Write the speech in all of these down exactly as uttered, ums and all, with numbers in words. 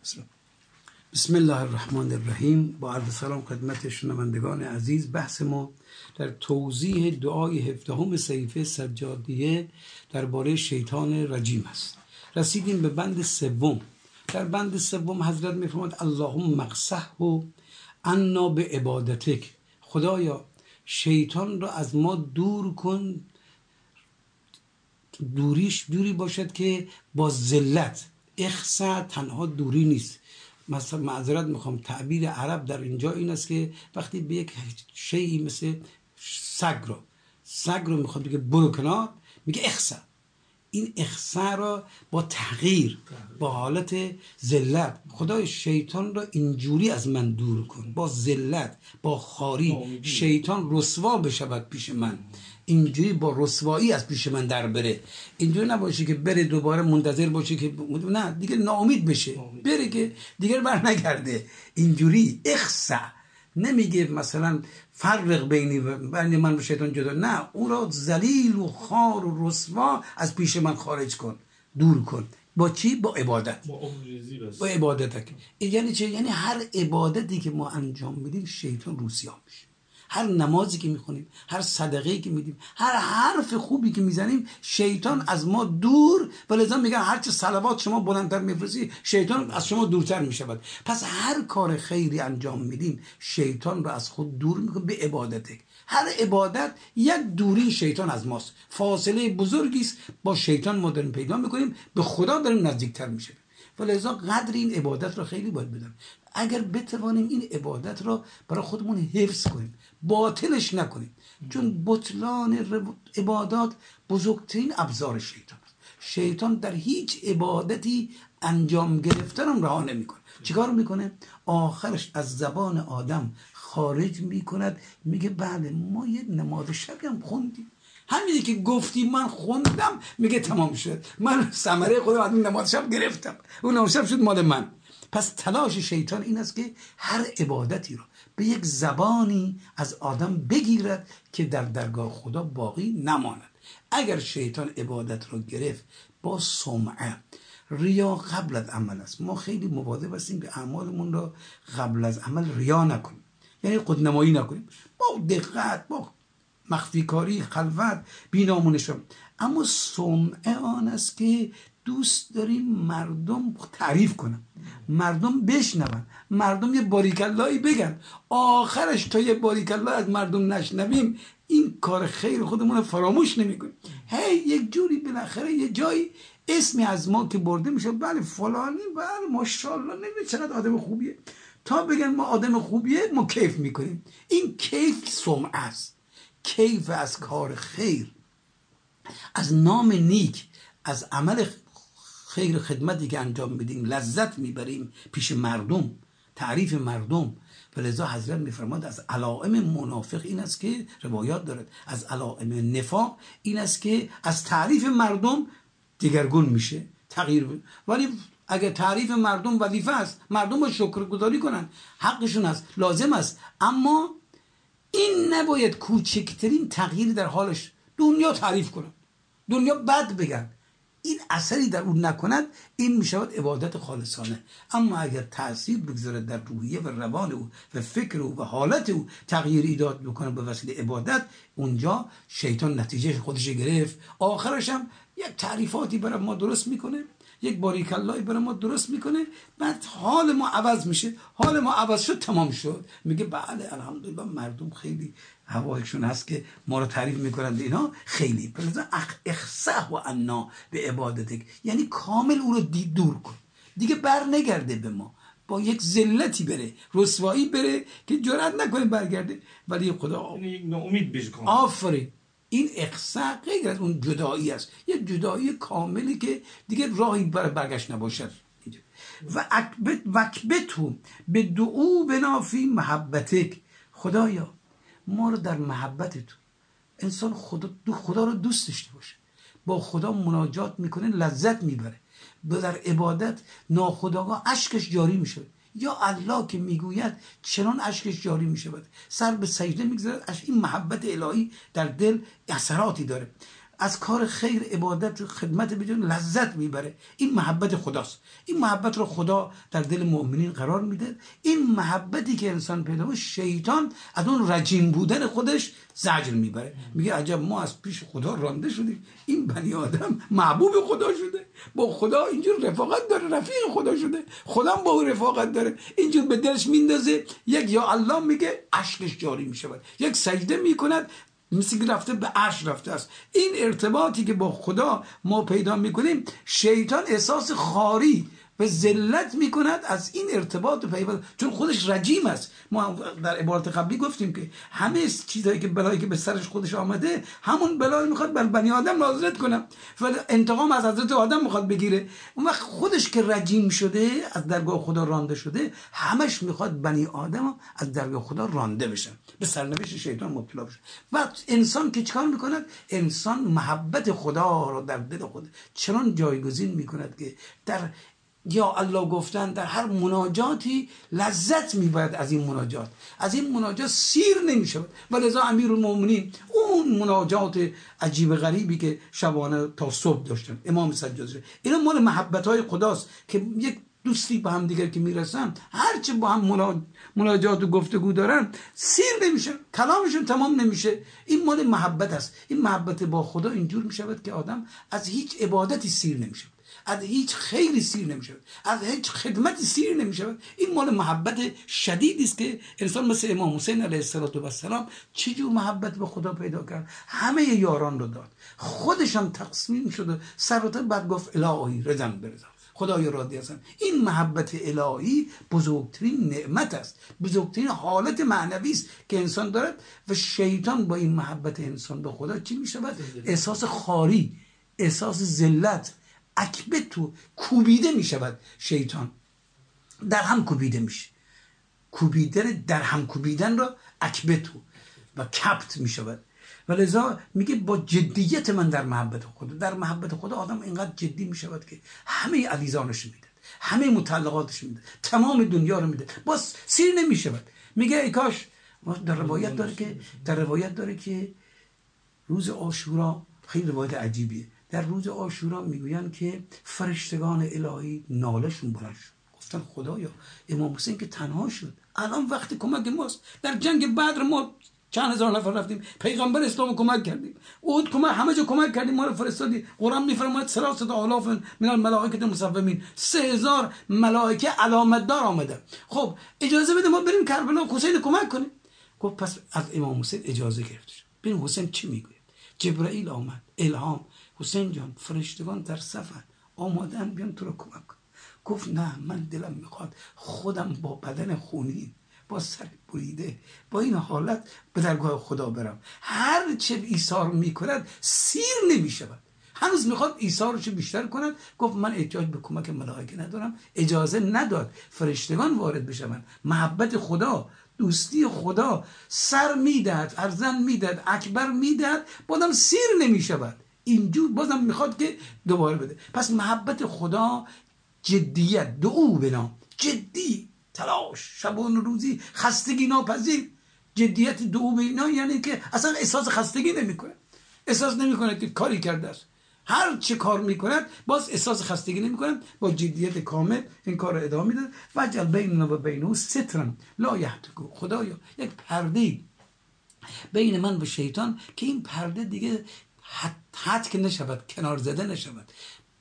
بسم الله الرحمن الرحیم. با عرض سلام خدمت شنوندگان عزیز. بحث ما در توضیح دعای هفدهم صحیفه سجادیه درباره شیطان رجیم است. رسیدیم به بند سوم. در بند سوم حضرت می‌فرماید اللهم اقصه عنا به عبادتک، خدایا شیطان را از ما دور کن. دوریش دوری باشد که با ذلت. اخسا تنها دوری نیست. مثلا معذرت میخوام، تعبیر عرب در اینجا این است که وقتی به یک شیئی مثل سگ رو سگ رو میخواد بگه برو کنار، میگه اخسا. این اخسا را با تغییر، با حالت ذلت، خدای شیطان را اینجوری از من دور کن، با ذلت، با خاری. شیطان رسوا بشود پیش من، اینجوری با رسوایی از پیش من در بره. اینجوری نباشه که بره دوباره منتظر باشه که نه دیگه ناامید بشه، بره که دیگه بر نگرده. اینجوری اخسا نمیگه مثلا فرق بینی بین من و شیطان جدا، نه، اون را ذلیل و خار و رسوا از پیش من خارج کن، دور کن. با چی؟ با عبادت. با عبادت. یعنی چه؟ یعنی هر عبادتی که ما انجام میدیم شیطان روسیاه میشه. هر نمازی که میخونیم، هر صدقه‌ای که میدیم، هر حرف خوبی که میزنیم، شیطان از ما دور. و لذا میگن هر چه صلوات شما بلندتر میفرستی، شیطان از شما دورتر میشود. پس هر کار خیری انجام میدیم شیطان رو از خود دور میکنه به عبادته. هر عبادت یک دوری شیطان از ماست، فاصله بزرگی است با شیطان ما داریم پیدا میکنیم، به خدا داریم نزدیکتر میشیم. ولذا قدر این عبادت رو خیلی باید بدونیم. اگر بتوانیم این عبادت رو برای خودمون حفظ کنیم، باطلش نکنیم، چون بطلان عبادات بزرگترین ابزار شیطان است. شیطان در هیچ عبادتی انجام گرفتن هم رها نمیکنه. چیکار میکنه؟ آخرش از زبان آدم خارج میکند، میگه بله ما یه نماز شبی هم خوندیم، همینی که گفتی من خوندم، میگه تمام شد، من ثمره خودم از اون نماز شب گرفتم، اون نماز شب شد مال من. پس تلاش شیطان این است که هر عبادتی رو به یک زبانی از آدم بگیرد که در درگاه خدا باقی نماند. اگر شیطان عبادت رو گرفت با سمعه، ریا قبل از عمل است. ما خیلی مواظب هستیم که اعمالمون رو قبل از عمل ریا نکنیم، یعنی خودنمایی نکنیم، با دقت، با مخفی کاری، خلوت، بی‌نامونش. اما سمعه آن است که دوست داریم مردم تعریف کنن، مردم بشنون، مردم یه باریکاللهی بگن. آخرش تا یه باریکالله از مردم نشنویم این کار خیر خودمون رو فراموش نمی‌کنیم. هی یک جوری بالاخره یه جایی اسمی از ما که برده میشه، بله فلانی، بله ماشاءالله، نمی‌دونی چقدر آدم خوبیه. تا بگن ما آدم خوبیه ما کیف میکنیم. این کیف سمعه است. کیف از کار خیر، از نام نیک، از عمل خیر، خدمتی که انجام بدیم لذت میبریم پیش مردم، تعریف مردم. ولذا حضرت میفرماد از علائم منافق این است که روایات دارد، از علائم نفاق این است که از تعریف مردم دیگرگون میشه، تغییر بید. ولی اگر تعریف مردم وظیفه است، مردم با شکرگزاری کنن، حقشون است، لازم است، اما این نباید کوچکترین تغییری در حالش دنیا تعریف کنن، دنیا بد بگن، این اثری در اون نکند، این میشود عبادت خالصانه. اما اگر تأثیر بگذارد در روحیه و روان او و فکر او و حالت او، تغییر ایجاد بکنه به وسیله عبادت، اونجا شیطان نتیجه خودش گرفت. آخرش هم یک تعریفاتی برای ما درست میکنه، یک باریکاللهی برای ما درست میکنه، بعد حال ما عوض میشه. حال ما عوض شد، تمام شد، میگه بله الحمدلله مردم خیلی هوایشون هست که ما رو تعریف میکنند، اینا خیلی. پس اخسه و انا به عبادتک، یعنی کامل او رو دور کن، دیگه بر نگرده به ما، با یک ذلتی بره، رسوایی بره که جرئت نکنه برگرده. ولی خدا ناامید بشه. آفرین. این اخسا غیر از اون جدایی است، یه جدایی کاملی که دیگه راهی برای برگشت نباشد. و اکبت وکبتو به دعو بنافی محبتک، خدایا ما رو در محبت تو، انسان خدا دو خدا رو دوست داشته باشه، با خدا مناجات میکنه، لذت میبره، در عبادت ناخودآگاه اشکش جاری میشه. یا الله که میگوید چنان اشکش جاری میشود، سر به سجده میگذارد، این محبت الهی در دل اثراتی داره. از کار خیر، عبادت، خدمت بدون لذت میبره. این محبت خداست. این محبت رو خدا در دل مؤمنین قرار میده. این محبتی که انسان پیدا کنه، شیطان از اون رجیم بودن خودش زجر میبره، میگه عجب ما از پیش خدا رانده شدیم، این بنی آدم محبوب خدا شده، با خدا اینجور رفاقت داره، رفیق خدا شده، خدا هم با اون رفاقت داره، اینجور به دلش میندازه، یک یا الله میگه اشکش جاری میشود، یک سجده میکند مثل که رفته به عرش رفته است. این ارتباطی که با خدا ما پیدا میکنیم، شیطان احساس خاری و ذلت میکند از این ارتباط و پیوند، چون خودش رجیم است. ما در عبارت قبلی گفتیم که همه چیزایی که بلایی که به سرش خودش آمده، همون بلایی میخواد بر بنی آدم نازل کنه و انتقام از حضرت آدم میخواد بگیره. اون وقت خودش که رجیم شده، از درگاه خدا رانده شده، همش میخواد بنی آدم از درگاه خدا رانده بشن، به سرنوشت شیطان مبتلا بشن. و انسان که چیکار میکند؟ انسان محبت خدا رو در دل خود چنان جایگزین میکند که در یا الله گفتن در هر مناجاتی لذت میبرد از این مناجات، از این مناجات سیر نمیشود. و لذا امیرالمومنین اون مناجات عجیب غریبی که شبانه تا صبح داشتن، امام سجاد شد، اینا مال محبت های خداست که یک دوستی با هم دیگر که میرسن، هرچه با هم مناجات و گفتگو دارن سیر نمیشن، کلامشون تمام نمیشه. این مال محبت است. این محبت با خدا اینجور میشود که آدم از هیچ عبادتی سیر نمیشه، از هیچ خیری سیر نمیشه، از هیچ خدمتی سیر نمیشه. این مال محبت شدیدی است که انسان مثل امام حسین علیه السلام چجور محبت به خدا پیدا کرد، همه یاران رو داد، خودش هم تقسیم شد، سراتر بعد گفت الهی رضا برضا، خدای راضی هستم. این محبت الهی بزرگترین نعمت است، بزرگترین حالت معنوی است که انسان دارد. و شیطان با این محبت انسان به خدا چی میشود؟ احساس خاری، احساس ذلت، اکبه تو کوبیده می شود. شیطان در هم کوبیده میشه، کوبیدن در هم کوبیدن را اکبه تو و کبت می شود. و لذا میگه با جدیت من در محبت خدا، در محبت خدا آدم اینقدر جدی می شود که همه عزیزانش میده، همه متعلقاتش میده، تمام دنیا رو میده، باز سیر نمی شود. میگه ای کاش، در روایت داره که در روایت داره که روز عاشورا، خیلی روایت عجیبیه، در روز عاشورا میگویند که فرشتگان الهی نالشون بلند شد، گفتن خدایا امام حسین که تنها شد، الان وقت کمک ماست. در جنگ بدر ما چند هزار نفر رفتیم، پیغمبر اسلام کمک کردیم، اود کمک، همه جا کمک کردیم، ما رو فرستادی. قرآن میفرماید ثلاثه آلاف من الملائکه مصومین، سه هزار ملائکه علامت دار آمده. خب اجازه بده ما بریم کربلا حسین کمک کنیم. گفت پس از امام حسین اجازه گرفت. ببین حسین چی میگه؟ جبرائیل آمد، الهام، حسین جان فرشتگان در صفن آمادن بیان تو رو کمک کن. گفت نه، من دلم میخواد خودم با بدن خونین، با سر بریده، با این حالت به درگاه خدا برم. هر چه ایثار میکند سیر نمیشود، هنوز میخواد ایثارش بیشتر کند. گفت من احتیاج به کمک ملائکه ندارم، اجازه نداد فرشتگان وارد بشن. محبت خدا، دوستی خدا سر میدهد، ارزن میدهد، اکبر میدهد، بازم سیر نمیشود. اینجور بازم میخواد که دوباره بده. پس محبت خدا جدیت، دعو بنا، جدی، تلاش، شبان روزی، خستگی ناپذیر. جدیت دعو بنا یعنی که اصلا احساس خستگی نمیکنه، احساس نمیکنه که کاری کرده است، هر چه کار میکند باز احساس خستگی نمیکنه، با جدیت کامل این کار رو ادامه میده. وجعل بیننا و بینه سترا لا یهتکو، خدایا یک پرده بین من و شیطان که این پرده دیگه حد, حد که نشود، کنار زده نشود،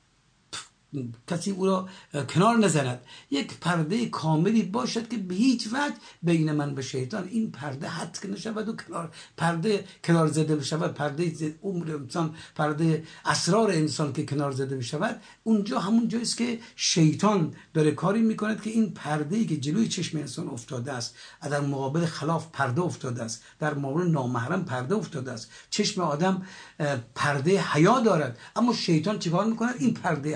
کسی او را کنار نزند، یک پرده کاملی باشد که به هیچ وجه بین من و شیطان این پرده حد که نشود و کنار پرده کنار زده بشود. پرده عمر انسان، پرده اسرار انسان که کنار زده بشود، اونجا همون جاییست که شیطان داره کاری میکند که این پرده‌ای که جلوی چشم انسان افتاده است، در مقابل خلاف پرده افتاده است، در مقابل نامحرم پرده افتاده است. چشم آدم پرده حیا دارد، اما شیطان چیکار میکند؟ این پرده حیا رو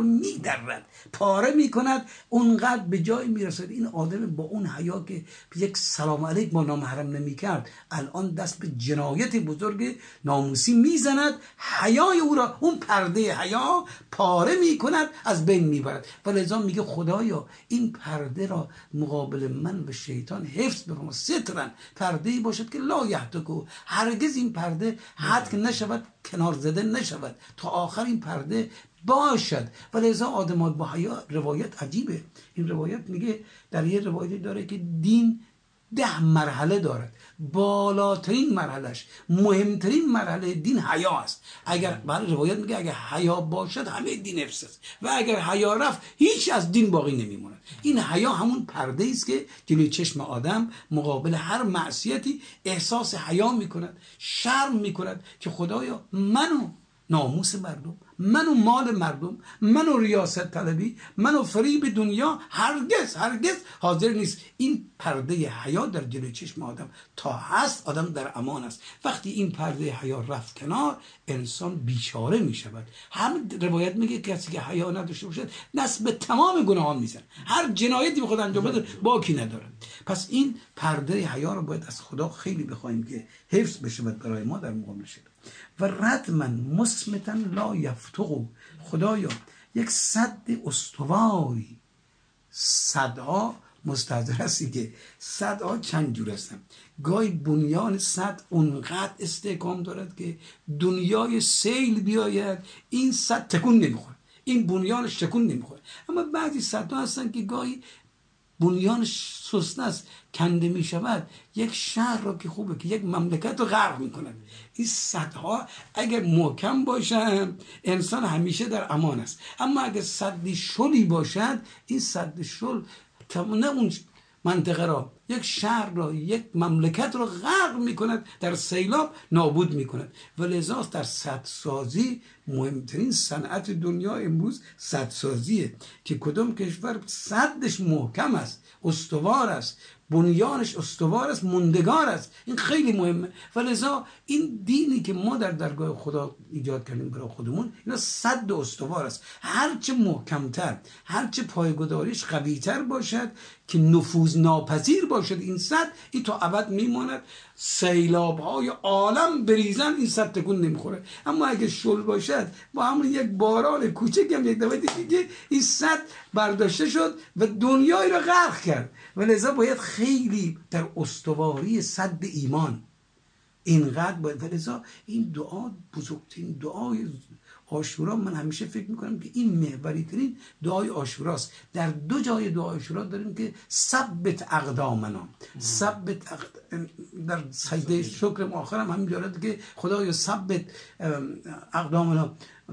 میدرد، پاره میکند، اونقدر به جای میرسد این آدم با اون حیا که یک سلام علیک با نامحرم نمیکرد، الان دست به جنایت بزرگ ناموسی میزند. حیای او را، اون پرده حیا پاره میکند، از بین میبرد. و لذا میگه خدایا این پرده را مقابل من و شیطان حفظ بفرما. سترن، پرده‌ای باشد که لا یهتکو، هرگز این پرده حد نشود، کنار زده نشود، تا آخر این پرده باشد. و لذا آدم با حیا، روایت عجیبه. این روایت میگه، در یه روایتی داره که دین ده مرحله دارد، بالاترین مرحلهش، مهمترین مرحله دین حیا است. اگر برای روایت میگه اگر حیا باشد همه دین حفظ است، و اگر حیا رفت هیچ از دین باقی نمیموند. این حیا همون پرده است که جلوی چشم آدم مقابل هر معصیتی احساس حیا میکند، شرم میکند که خدایا منو ناموس مردم، منو مال مردم، منو ریاست طلبی، منو فریب دنیا هرگز هرگز حاضر نیست. این پرده حیا در جلوی چشم آدم تا هست، آدم در امان است. وقتی این پرده حیا رفت کنار، انسان بیچاره می شود. هم روایت میگه کسی که حیا نداشته باشد دست به تمام گناهان میزنه، هر جنایتی به خود انجام بده باکی نداره. پس این پرده حیا رو باید از خدا خیلی بخوایم که حفظ بشه برای ما در مقابل شده. و ردمن مسمتن لا یفتقو، خدایا یک سد استواری. صدها مستحضر هستی که صدها چند جور هستن. گاهی بنیان صد اونقدر استحکام دارد که دنیای سیل بیاید این صد تکون نمیخوره، این بنیانش تکون نمیخوره. اما بعضی صدها هستن که گاهی بنیانش سست است، کنده می شود، یک شهر را که خوبه که یک مملکت رو غرق می کند. این صدها اگر محکم باشن انسان همیشه در امان است. اما اگر صد شلی باشد، این صد شل نه اون منطقه را، یک شهر را، یک مملکت را غرق می کند، در سیلاب نابود می کند. و لذا در سدسازی مهمترین صنعت دنیا امروز سدسازیه که کدام کشور سدش محکم است، استوار است، بنیانش استوار است، موندگار است. این خیلی مهمه. و لذا این دینی که ما در درگاه خدا ایجاد کردیم برای خودمون، اینا سد استوار است. هرچه محکمتر، هرچه پایگذاریش قویتر باشد که نفوذ ناپذیر باشد این سد، این تا ابد میماند. سیلاب های عالم بریزن این سد تکون نمیخوره. اما اگه شل باشد، با همون یک باران کوچک هم یک دفعه دیگه این سد برداشته شد و دنیای رو غرق کرد. و لذا باید خیلی در استواری سد ایمان اینقدر باید. و لذا این دعا بزرگترین دعای عاشورا، من همیشه فکر میکنم که این محوری ترین دعای عاشوراست. در دو جای دعای عاشورا داریم که ثبت اقدامنا، ثبت اقد... در سجده شکر آخرم همین دارد که خدایا ثبت اقدامنا،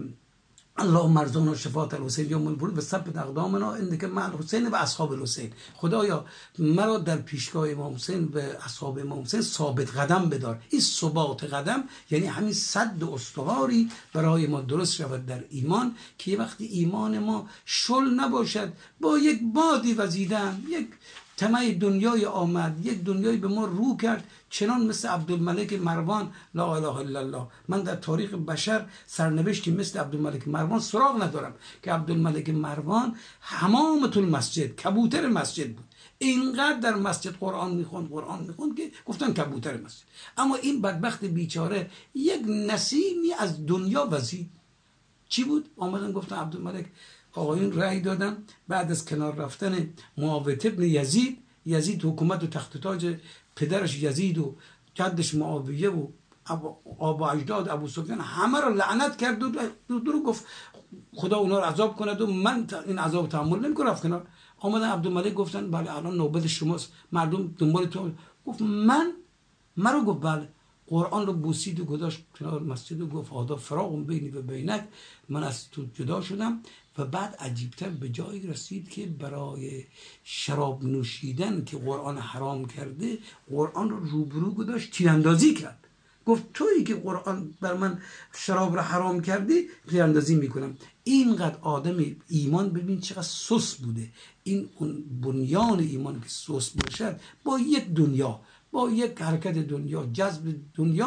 اللهم ارزقنا شفاعت الحسین یوم الورود و ثبت اقدامنا انک مع الحسین و اصحاب الحسین. خدایا مرا در پیشگاه امام حسین و اصحاب امام حسین ثابت قدم بدار. این ثبات قدم یعنی همین صد استواری برای ما درست شود در ایمان، که یه وقتی ایمان ما شل نباشد، با یک بادی وزیدن، یک طمع دنیای آمد، یک دنیای به ما رو کرد، چنان مثل عبدالملک مروان. لا اله الا الله. من در تاریخ بشر سرنوشتی مثل عبدالملک مروان سراغ ندارم که عبدالملک مروان حمامة المسجد، کبوتر مسجد بود. اینقدر در مسجد قرآن میخوند قرآن میخوند که گفتن کبوتر مسجد. اما این بدبخت بیچاره یک نسیمی از دنیا وزید. چی بود؟ آمدن گفتن عبدالملک، آقایون رأی دادن بعد از کنار رفتن معاویه ابن یزید، یزید حکومت و تخت تاج پدرش یزید و جدش معاویه و آبا اجداد ابو سفیان همه رو لعنت کرد و دو گفت خدا اونا رو عذاب کند و من این عذاب تحمل نمیکنم. رفت کنار. آمدن عبدالملک گفتن بله الان نوبت شماست، مردم دنبال تو. گفت من مرا گفت بله. قرآن رو بوسید و گذاشت کنار مسجد و گفت هذا فراق بینی و بینک، من از تو جدا شدم. و بعد عجیبتر به جایی رسید که برای شراب نوشیدن که قرآن حرام کرده، قرآن رو روبرو گذاشت تیراندازی کرد. گفت تویی که قرآن بر من شراب رو حرام کردی، تیراندازی میکنم. اینقدر آدم ایمان ببین چقدر سوس بوده. این اون بنیان ایمان که سوس باشد، با یک دنیا، با یک حرکت دنیا، جذب دنیا،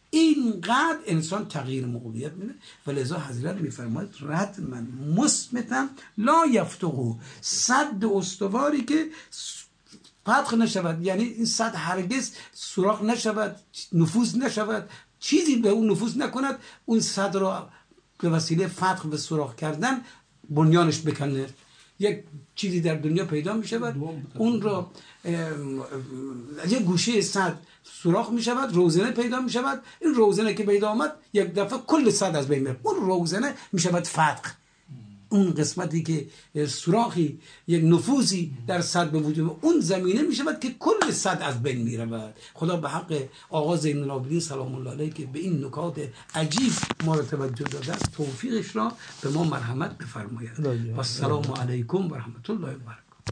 اینقدر انسان تغییر موقعیت میده و لذا حضرت میفرماید ردما مصمتا لا یفتقو، صد استواری که فتح نشود، یعنی این صد هرگز سوراخ نشود، نفوذ نشود، چیزی به اون نفوذ نکند، اون صد را به وسیله فتح و سوراخ کردن بنیانش بکنه. یک چیزی در دنیا پیدا می شود، اون را یک گوشه صد سوراخ می شود، روزنه پیدا می شود، این روزنه که پیدا آمد یک دفعه کل صد از بین میره، اون روزنه می شود فتح. اون قسمتی که سوراخی یک نفوذی در صد به وجود، اون زمینه می شود که کل صد از بین می رود. خدا به حق آقا زین العابدین سلام الله علیه که به این نکات عجیب ما را توجه داده است، توفیقش را به ما مرحمت بفرماید. و السلام علیکم و رحمت الله و برکاته.